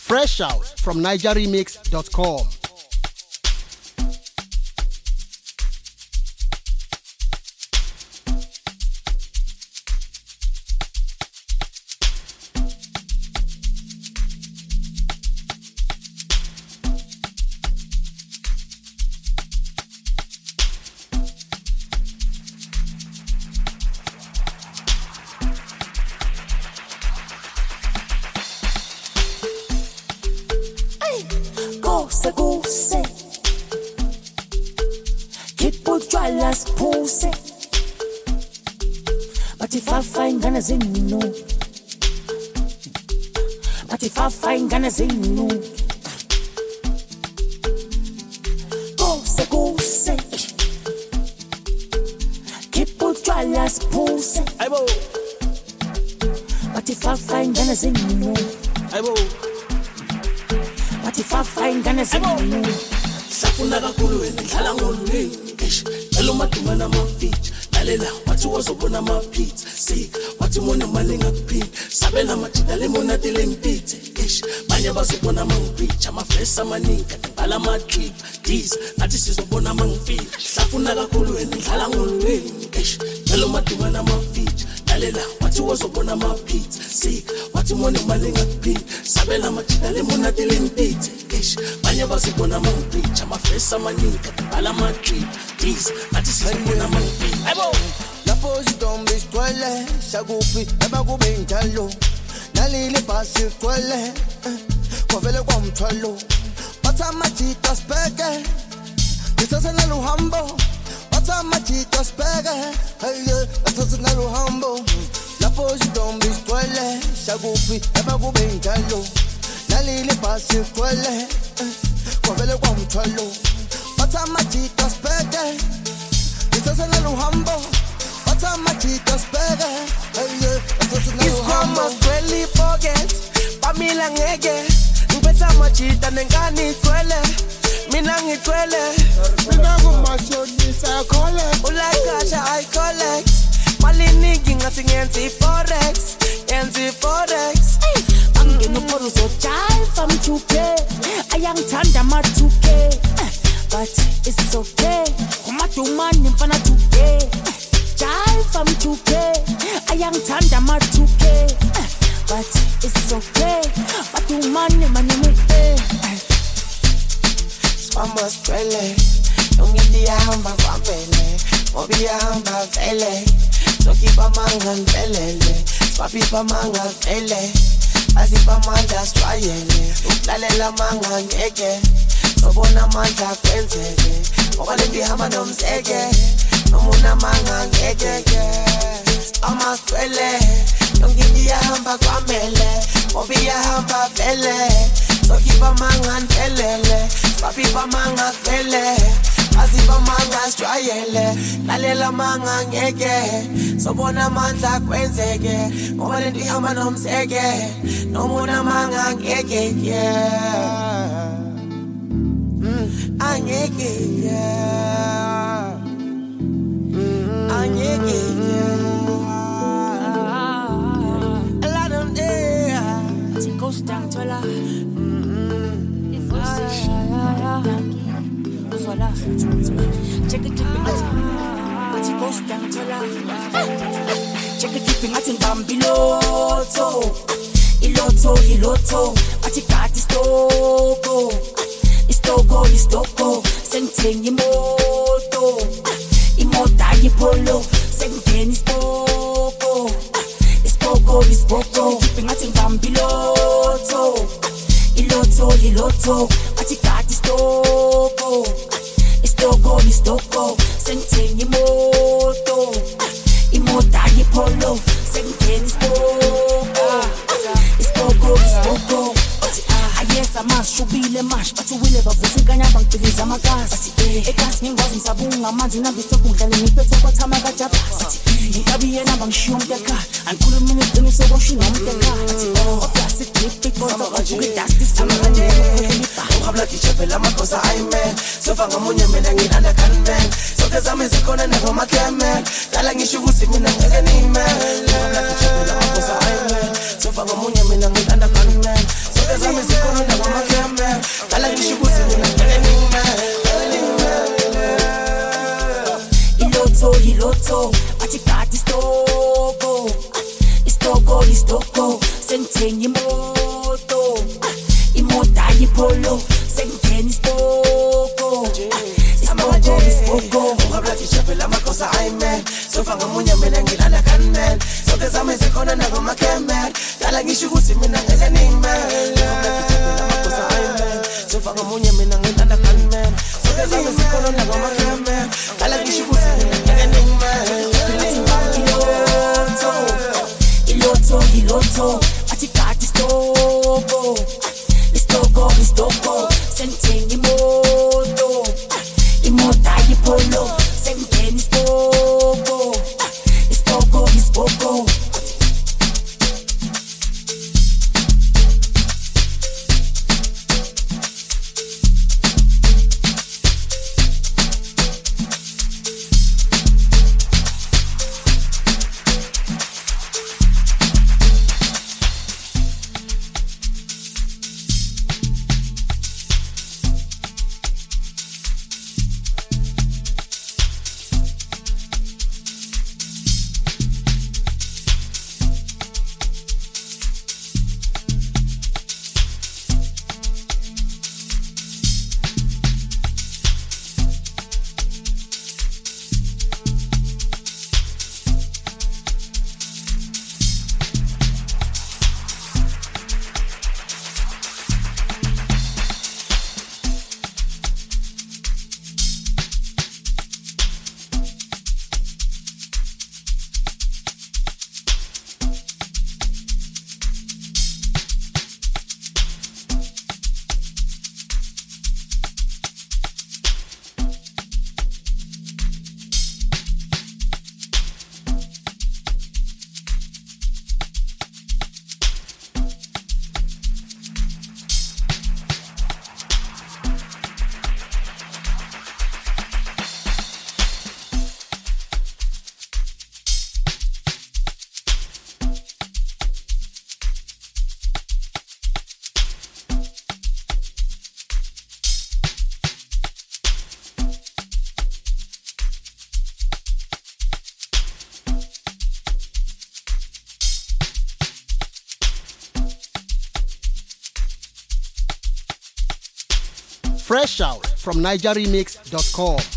Fresh out from NigerRemix.com. Guse kiputshwala siphuse bathi fafa ingane zenu bathi fafa ingane zenu guse kiputshwala siphuse ayibo bathi fafa ingane zenu ayibo Fafa ingane zenu safuna kakhulu wena ngihlala ngolungi ngelo madumana amafeature lalela wathi wazobona amapits sick wathi mona mali ngakuphila sabela amajida lemona telempithe manje bazobona amangipicture amafesa amaningi kade bhala amatrip these nathi sizobona amangifika safuna kakhulu wena ngihlala ngolungi ngelo madumana amafeature lalela wathi wazobona amapits sick wathi mona mali ngakuphila sabela amajida lemona telempithe manje bazobona amangipicture amafesa amaningi kade bhala amatrip these nathi sizobona amangifika ayibo lapho sidombe sigcwele sakuphi ebakube njalo nalile bhasi sigcwele kwavele kwamthwalo bathi amajita sibheke ngithathe naluhambo bathi amajita sibheke haye ngithathe naluhambo lapho sidombe sigcwele sakuphi ebakube njalo nalile bhasi sigcwele kwavele kwamthwalo bathi amajita sibheke ngithathe naluhambo Iskoma sweli forget Pamila ngeke Ngipetha machita nengani twele Mina ngitwele Mina kumashonisa collect Ulakasha I collect Mali nigi ngasi ngenzi forex Ngenzi forex Angeno poro so child from 2K Ayang tanda ma 2K But it's okay Kumatumani mfana 2K Child from 2K Ayang tanda ma 2K But it's okay Matumani manime Swama swele Nungidi ya hamba kwa mbele Mobi ya hamba vele Soki pa manga nvelele Swapi pa manga vele Asi pa manga strayele Uklalela manga ngeke Sobona manga kwenzeke Okalindi hamba nomseke Nomuna manga ngeke Ama swele Nungidi ya hamba kwa mbele Mobi ya hamba vele Soki pa manga nvelele Swapi pa manga vele Asiba manga strayele Lalela manga ngeke Sobona mandla kwenzeke Ngoba lento ihamba nomseke Nomuna manga ngeke Angeke Angeke A lot of day It goes down to la Check it keeping at it goes down to la Check it keeping at in Bambiloto Iloto At it got Istoko Senteng imoto Imota yipolo Senteng Ispoko Keeping at in Bambiloto Iloto At it got Istoko Senteng imoto Imota yipolo Senteng Ispoko Ayesa mashubile mash Bathi wile bavusikanya bangipiliza amakasi Ekasi ngingwazi ngisabunga amanzi nabisokudlala ngiphethe kwathama kajabasi Inkabi yena bangishiya umteka Angikhuluma ngeqiniso koshina umteka Obviously deep because of what you get dusty Samanje Ukhabla kichepela makosa amen Sofa ngamunye mina ngilala kanman Soke zami zikhona nengoma kemen Dala ngisho ukuthi mina ngeke nimel Ukhabla kichepela makosa amen Sofa ngamunye mina ngilala kanman Soke zami zikhona sengithenga imoto imoto ayipolo sengitheni isipoko isipoko ungablathi chapela makosa amen sofa ngamunye mina ngilana kanman sonke zami zikhona nakomakemel dala ngisho ukuthi mina ngeke ningman ungablathi chapela makosa amen sofa ngamunye mina ngilana kanman sonke zami zikhona nakomakemel dala ngisho ukuthi mina ngeke ningman iloto atikati stoko sengithenga imoto imoto ayipolo sengitheni isipoko Fresh out from NigerRemix.com.